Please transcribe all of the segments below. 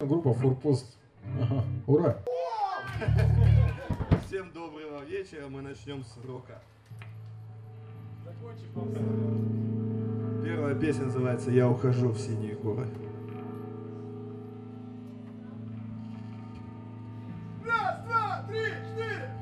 группа Форпост. Ага. Ура! Всем доброго вечера, мы начнем с рока. Первая песня называется «Я ухожу в синие горы». Раз, два, три, четыре!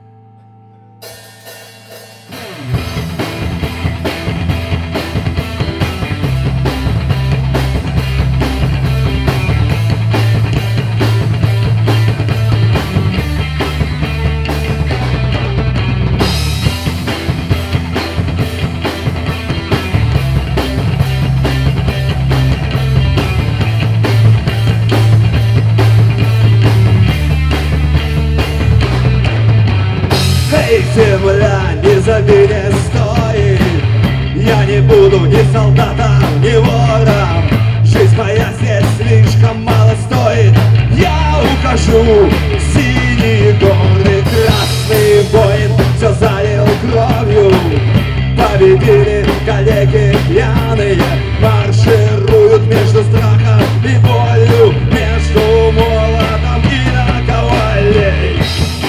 Земля, не забери, стой. Я не буду ни солдатом, ни вором. Жизнь моя здесь слишком мало стоит. Я ухожу в синие горы. Красный воин все залил кровью. Победили коллеги пьяные. Маршируют между страхом и болью, между молотом и наковальней.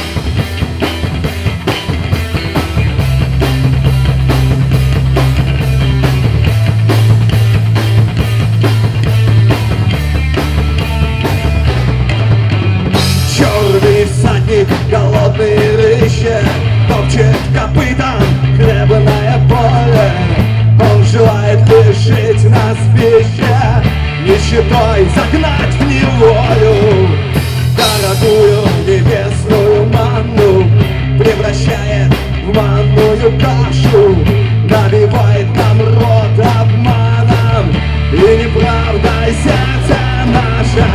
Голодный рыщет, топчет копытом хлебное поле. Он желает лишить нас пищи, нищетой загнать в неволю. Дорогую небесную манну превращает в манную кашу. Набивает нам рот обманом и неправдой сердце наше.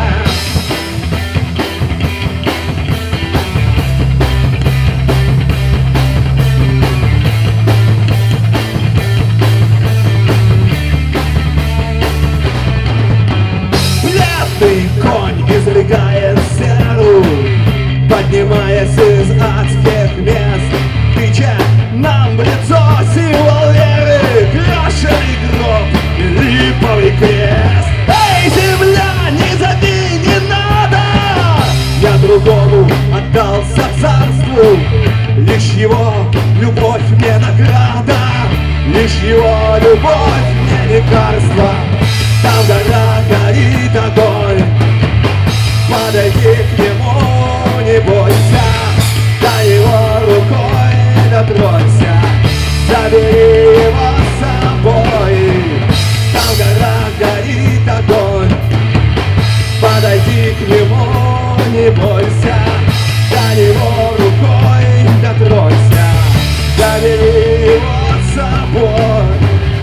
Конь изрыгает серу, поднимаясь из адских мест, крича нам в лицо символ веры, крашеный гроб и липовый крест. Эй, земля, не забей, не надо! Я другому отдался царству, лишь его любовь мне награда, лишь его любовь мне лекарство. Там в горах горит огонь, подойди к нему, не бойся, дай его рукой дотронься, забери его с собой. Там в горах горит огонь, подойди к нему, не бойся, дай его рукой дотронься, забери его с собой.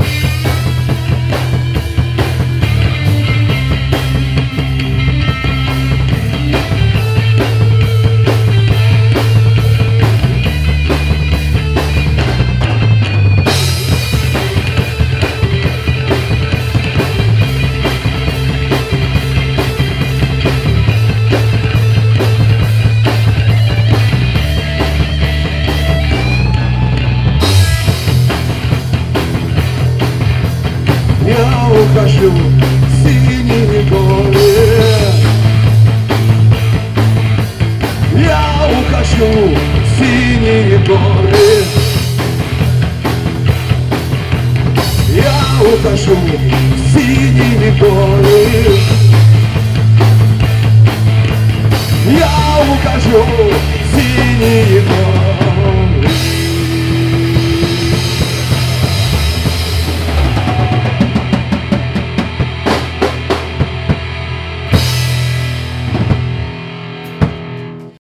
Я ухожу в синие горы. Я ухожу в синие горы. Я ухожу в синие горы. Я ухожу